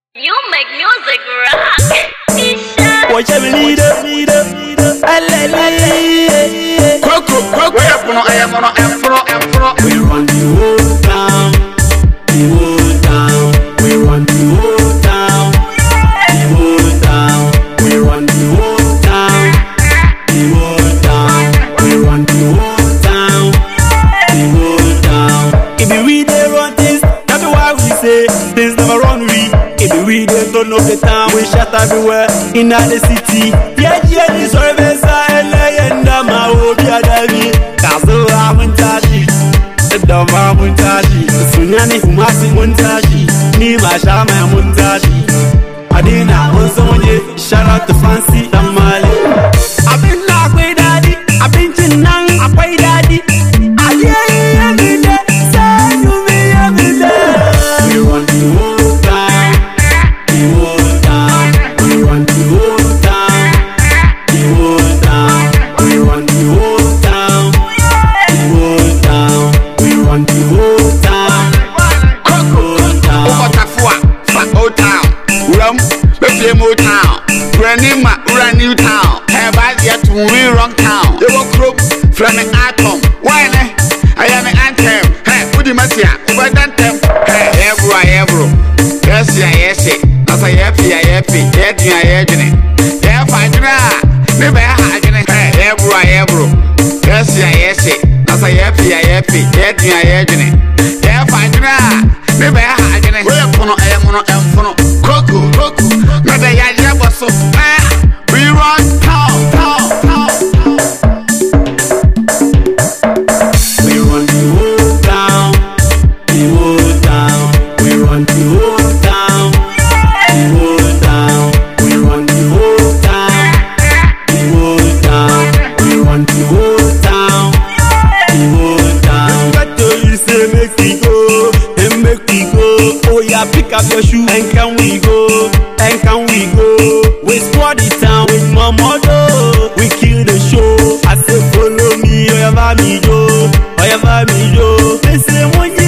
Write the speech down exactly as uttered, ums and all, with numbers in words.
You make music rock. Watch every leader, leader, leader. Coco, Coco. We are gonna, I am gonna, I'm pro, I'm pro. We run the whole town, the whole town. We run the whole town, the whole town. We run the whole town, the whole town. We run the whole town, the whole town. If we dey run things, that's why we say things never run we. If we dey turn up the town, we shout everywhere in the city. Yeah, yeah, this service I lay and my hope ya davi. Kazo amuntaji, dama muntaji. Sunyani humasi muntaji, ni mashama muntaji. Adina unsonye, shout out to Fancy Damali. I've been like way daddy, I've been chinang, I pay daddy. I yeah, every day, say you me every day. We run the whole town, the whole town. We run the whole town, the whole town. We run the whole town, the whole town. We run the whole town, Coco, Okotafua, Fat Old Town. Rum, Bethlehem Old Town. Granima, Ura New Town. Have I yet to we wrong town? They were crook, Fleming Atom. Why, ne? I am an anthem. Hey, Woody Masia, over that them. Hey, Ebro, Ebro. Yes, yes, yes. That's a yappy, yappy. Yet, you are yelling. Yeah, fine. Never had any. Hey, Ebro, Ebro. Yes, yes, yes. That's a yappy, yappy. Yet, you are yelling. Yeah, fine. Never had any. We are going to am on am for Coco, Coco. Not a yaya was so. We run town, town, town. we run the whole town, the whole town. We run the whole town, the whole town. We run the whole town, the whole town. We run the whole town, the whole town. Got to you say make we go, and make we go. Oh yeah, pick up your shoe and can we go, and can we go? We squad the town with my mother. We kill the show. I say follow me, oh yeah, me yo, oh yeah, me yo. They say when